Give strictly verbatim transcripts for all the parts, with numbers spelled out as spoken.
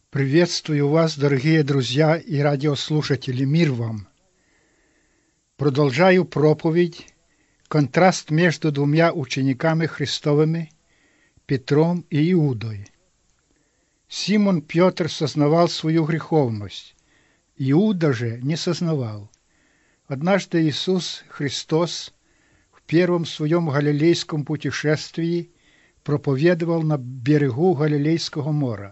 Приветствую вас, дорогие друзья и радиослушатели, мир вам! Продолжаю проповедь, контраст между двумя учениками Христовыми, Петром и Иудой. Симон Петр сознавал свою греховность, Иуда же не сознавал. Однажды Иисус Христос в первом своем галилейском путешествии проповедовал на берегу Галилейского моря.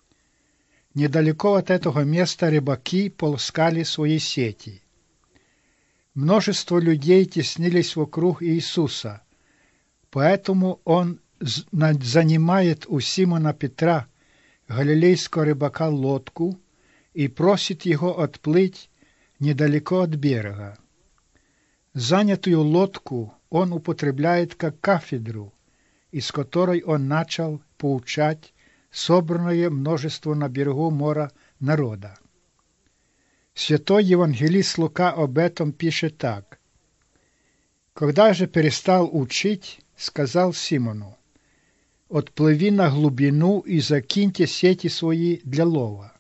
Недалеко от этого места рыбаки полоскали свои сети. Множество людей теснились вокруг Иисуса, поэтому Он занимает у Симона Петра, галилейского рыбака, лодку и просит его отплыть недалеко от берега. Занятую лодку Он употребляет как кафедру, из которой Он начал поучать собранное множество на берегу моря народа. Святой евангелист Лука об этом пишет так. «Когда же перестал учить, сказал Симону: отплыви на глубину и закиньте сети свои для лова».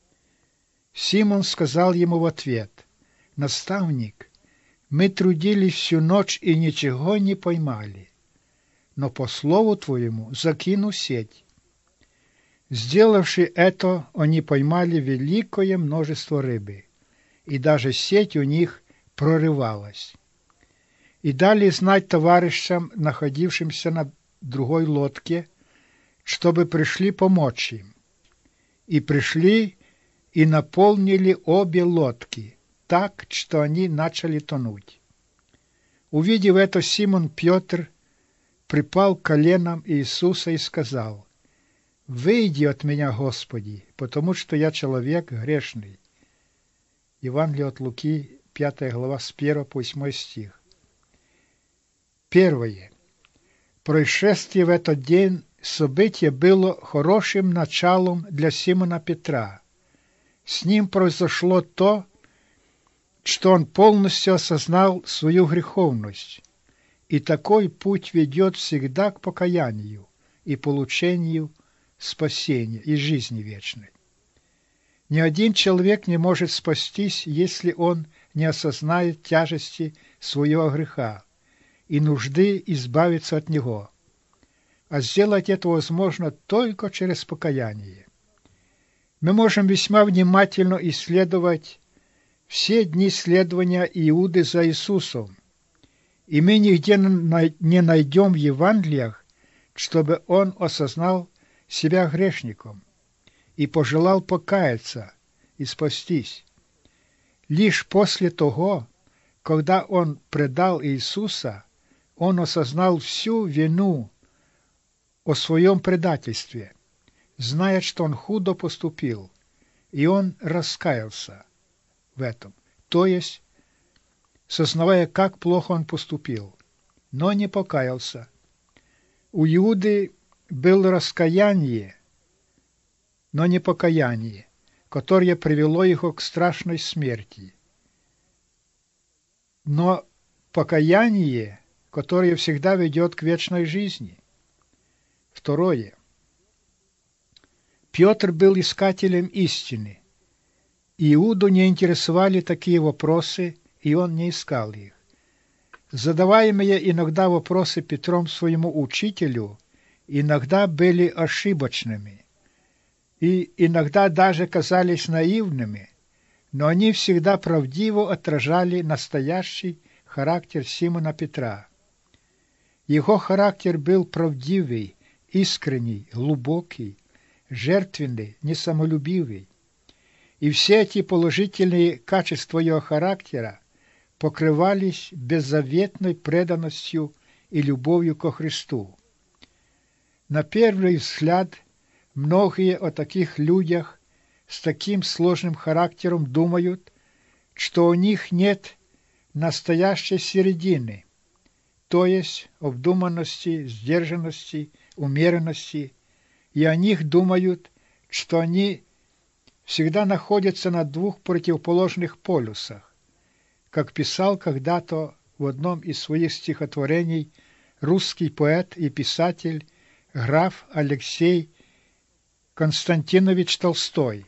Симон сказал ему в ответ: «Наставник, мы трудились всю ночь и ничего не поймали, но по слову твоему закину сеть». Сделавши это, они поймали великое множество рыбы, и даже сеть у них прорывалась. И дали знать товарищам, находившимся на другой лодке, чтобы пришли помочь им. И пришли и наполнили обе лодки, так, что они начали тонуть. Увидев это, Симон Петр припал к коленам Иисуса и сказал: «Выйди от меня, Господи, потому что я человек грешный». Евангелие от Луки, пятая глава, с первого по восьмой стих. Первое. Происшествие в этот день, событие было хорошим началом для Симона Петра. С ним произошло то, что он полностью осознал свою греховность, и такой путь ведет всегда к покаянию и получению спасения и жизни вечной. Ни один человек не может спастись, если он не осознает тяжести своего греха и нужды избавиться от него. А сделать это возможно только через покаяние. Мы можем весьма внимательно исследовать все дни следования Иуды за Иисусом, и мы нигде не найдем в Евангелиях, чтобы он осознал себя грешником и пожелал покаяться и спастись. Лишь после того, когда он предал Иисуса, он осознал всю вину о своем предательстве, зная, что он худо поступил, и он раскаялся в этом, то есть сознавая, как плохо он поступил, но не покаялся. У Иуды было раскаяние, но не покаяние, которое привело его к страшной смерти. Но покаяние, которое всегда ведет к вечной жизни. Второе. Петр был искателем истины. Иуду не интересовали такие вопросы, и он не искал их. Задаваемые иногда вопросы Петром своему учителю иногда были ошибочными и иногда даже казались наивными, но они всегда правдиво отражали настоящий характер Симона Петра. Его характер был правдивый, искренний, глубокий, жертвенный, несамолюбивый. И все эти положительные качества его характера покрывались беззаветной преданностью и любовью ко Христу. На первый взгляд, многие о таких людях с таким сложным характером думают, что у них нет настоящей середины, то есть обдуманности, сдержанности, умеренности, и о них думают, что они всегда находятся на двух противоположных полюсах, как писал когда-то в одном из своих стихотворений русский поэт и писатель граф Алексей Константинович Толстой.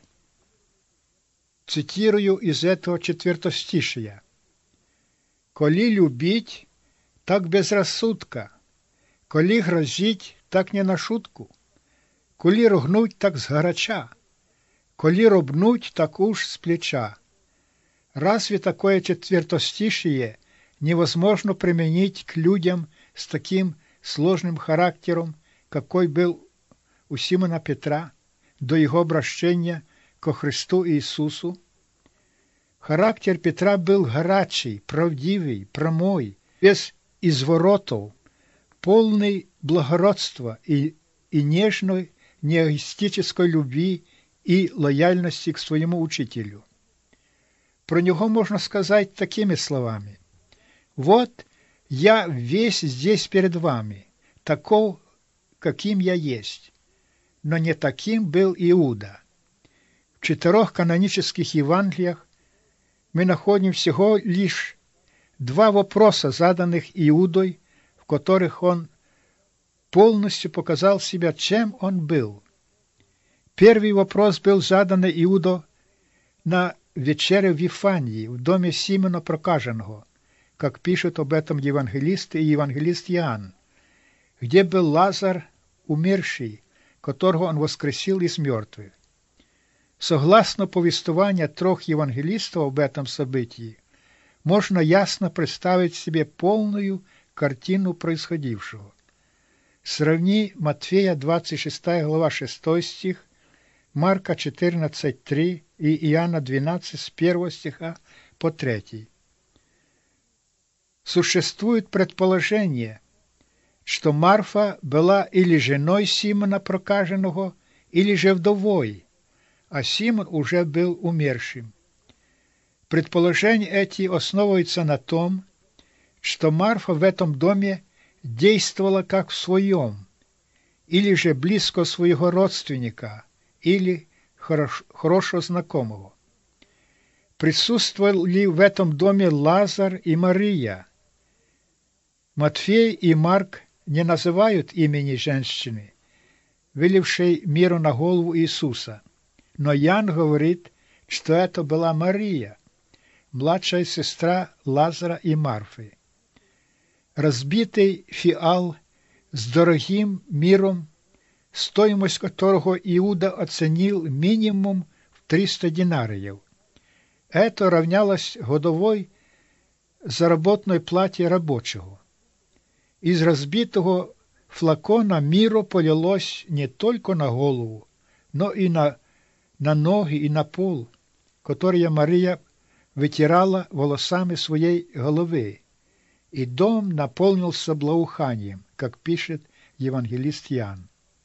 Цитирую из этого четвертостишия. «Коли любить, так без рассудка, коли грозить, так не на шутку, коли ругнуть, так сгоряча, коли робнуть, так уж с плеча». Разве такое четвертостишие невозможно применить к людям с таким сложным характером, какой был у Симона Петра до его обращения ко Христу Иисусу? Характер Петра был горячий, правдивый, прямой, без изворотов, полный благородства и, и нежной, неэгоистической любви и лояльности к своему учителю. Про него можно сказать такими словами. «Вот я весь здесь перед вами, таков, каким я есть». Но не таким был Иуда. В четырех канонических Евангелиях мы находим всего лишь два вопроса, заданных Иудой, в которых он полностью показал себя, чем он был. Первый вопрос был задан Иудо на вечере в Вифании, в доме Симона Прокаженного, как пишут об этом евангелист и евангелист Иоанн, где был Лазарь, умерший, которого он воскресил из мертвых. Согласно повествованию трех евангелистов об этом событии, можно ясно представить себе полную картину происходившего. Сравни Матфея двадцать шестая глава шестой стих, Марка четырнадцать три и Иоанна двенадцать с первого стиха по третий. Существует предположение, что Марфа была или женой Симона Прокаженного, или же вдовой, а Симон уже был умершим. Предположения эти основываются на том, что Марфа в этом доме действовала как в своем, или же близко своего родственника, или хорошо, хорошо знакомого. Присутствовали в этом доме Лазарь и Мария. Матфей и Марк не называют имени женщины, вылившей миру на голову Иисуса, но Иоанн говорит, что это была Мария, младшая сестра Лазаря и Марфы. Разбитый фиал с дорогим миром, стоимость которого Иуда оценил минимум в триста динариев. Это равнялось годовой заработной плате рабочего. Из разбитого флакона миру полилось не только на голову, но и на, на ноги и на пол, которые Мария вытирала волосами своей головы, и дом наполнился благоуханием, как пишет евангелист Иоанн.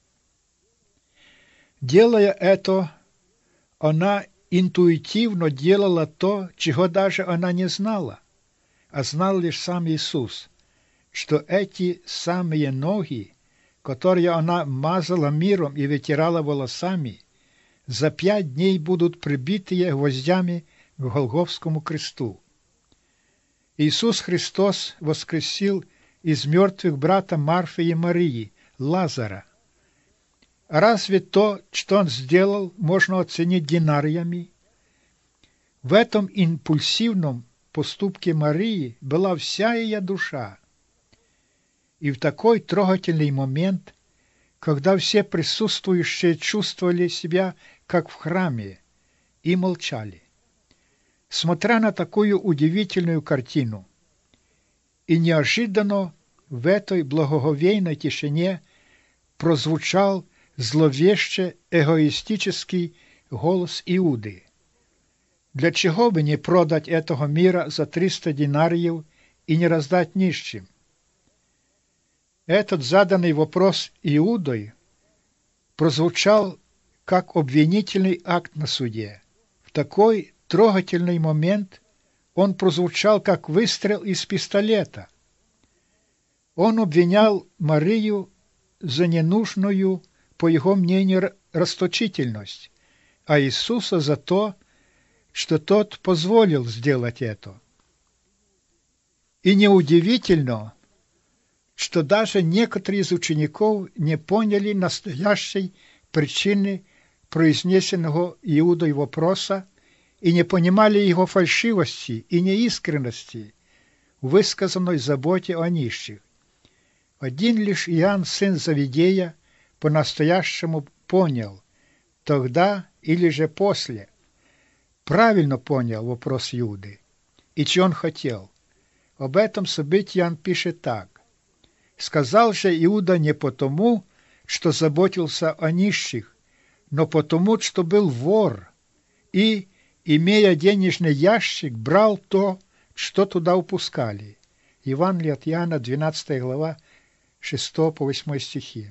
Делая это, она интуитивно делала то, чего даже она не знала, а знал лишь сам Иисус, что эти самые ноги, которые она мазала миром и вытирала волосами, за пять дней будут прибитые гвоздями к Голгофскому кресту. Иисус Христос воскресил из мертвых брата Марфы и Марии, Лазаря. Разве то, что он сделал, можно оценить динариями? В этом импульсивном поступке Марии была вся ее душа. И в такой трогательный момент, когда все присутствующие чувствовали себя, как в храме, и молчали. Смотря на такую удивительную картину, и неожиданно в этой благоговейной тишине прозвучал зловеще эгоистический голос Иуды. Для чего бы не продать этого мира за триста динариев и не раздать нищим? Этот заданный вопрос Иудой прозвучал как обвинительный акт на суде. В такой трогательный момент он прозвучал как выстрел из пистолета. Он обвинял Марию за ненужную, по его мнению, расточительность, а Иисуса за то, что тот позволил сделать это. И неудивительно, что даже некоторые из учеников не поняли настоящей причины произнесенного Иудой вопроса и не понимали его фальшивости и неискренности в высказанной заботе о нищих. Один лишь Иоанн, сын Завидея, по-настоящему понял, тогда или же после, правильно понял вопрос Иуды, и что он хотел. Об этом событии он пишет так. «Сказал же Иуда не потому, что заботился о нищих, но потому, что был вор, и, имея денежный ящик, брал то, что туда упускали». Евангелие от Иоанна, двенадцатая глава, шестого по восьмой стихи.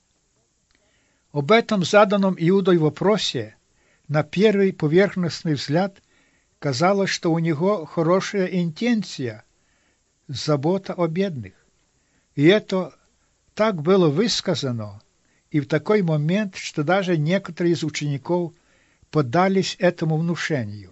Об этом заданном Иудой вопросе на первый поверхностный взгляд казалось, что у него хорошая интенция, забота о бедных. И это так было высказано, и в такой момент, что даже некоторые из учеников поддались этому внушению.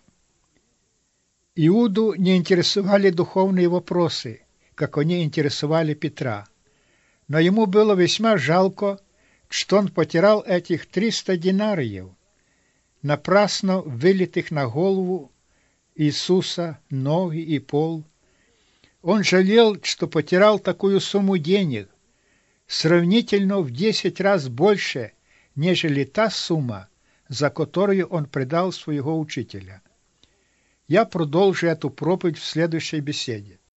Иуду не интересовали духовные вопросы, как они интересовали Петра, но ему было весьма жалко, что он потерял этих триста динариев, напрасно вылитых на голову Иисуса, ноги и пол. Он жалел, что потерял такую сумму денег, сравнительно в десять раз больше, нежели та сумма, за которую он предал своего учителя. Я продолжу эту проповедь в следующей беседе.